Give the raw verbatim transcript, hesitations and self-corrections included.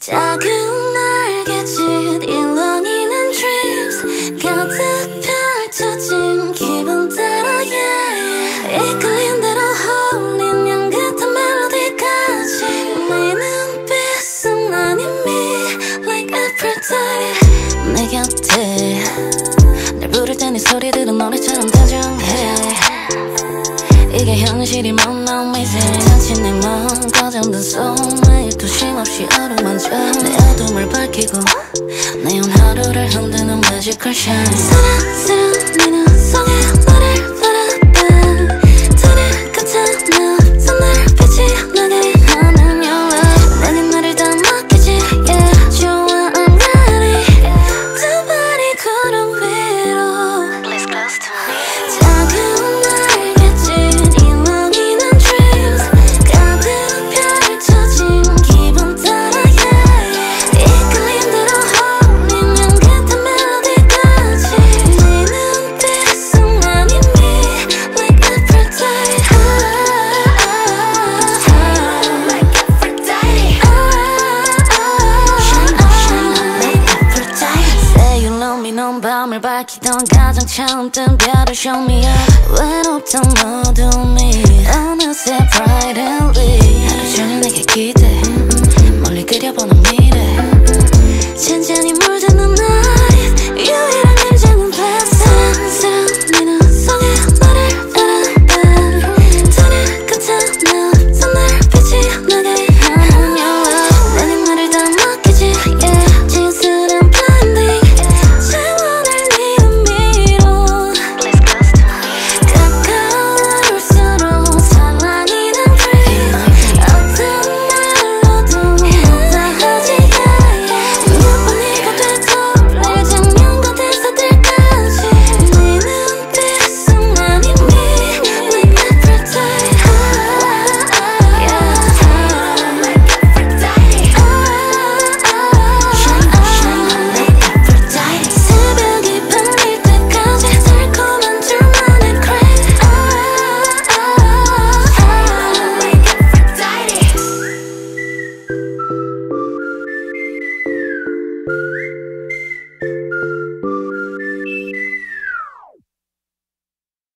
작은 날개짓 일렁이는 dreams 가득 펼쳐진 기분 따라 yeah. 이끌린 대로 홀린 양 같은 멜로디까지 네 눈빛은 아님이 like Aphrodite 내 곁에 날 부를 때 네 소리 들은 노래처럼 다정해 이게 현실이면 너 amazing 단지 내 맘 꺼져든 손 매일 도심 없이 어루만져 내 어둠을 밝히고 내온 하루를 흔드는 magical shine 사랑스러운 네 눈 속에 너를 바라봐 달을 같아 내 없던 날 빛이 나게 하는 your love 내게 나를 다 맡기지 yeah 좋아 I'm ready 두 발이 구름 위로 Please close to me 작은 넌 밤을 밝히던 가장 처음 뜬 별을 show me up 외롭던 어둠이 어느새 bright and lit 하루 종일 내게 기대 멀리 그려보는 미래 천천히